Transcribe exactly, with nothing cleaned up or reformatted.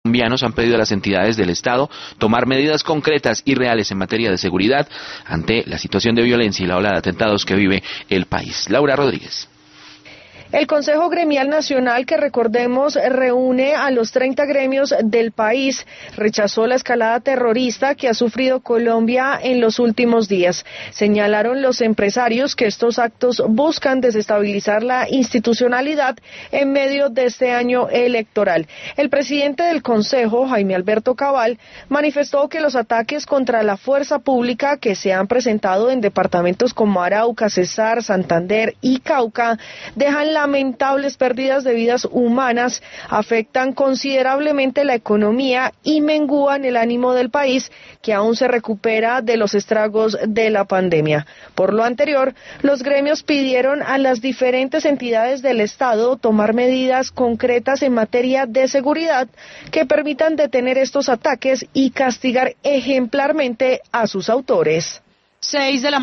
colombianos han pedido a las entidades del Estado tomar medidas concretas y reales en materia de seguridad ante la situación de violencia y la ola de atentados que vive el país. Laura Rodríguez. El Consejo Gremial Nacional, que recordemos reúne a los treinta gremios del país, rechazó la escalada terrorista que ha sufrido Colombia en los últimos días. Señalaron los empresarios que estos actos buscan desestabilizar la institucionalidad en medio de este año electoral. El presidente del Consejo, Jaime Alberto Cabal, manifestó que los ataques contra la fuerza pública que se han presentado en departamentos como Arauca, Cesar, Santander y Cauca dejan la lamentables pérdidas de vidas humanas, afectan considerablemente la economía y mengúan el ánimo del país, que aún se recupera de los estragos de la pandemia. Por lo anterior, los gremios pidieron a las diferentes entidades del Estado tomar medidas concretas en materia de seguridad que permitan detener estos ataques y castigar ejemplarmente a sus autores. Seis de la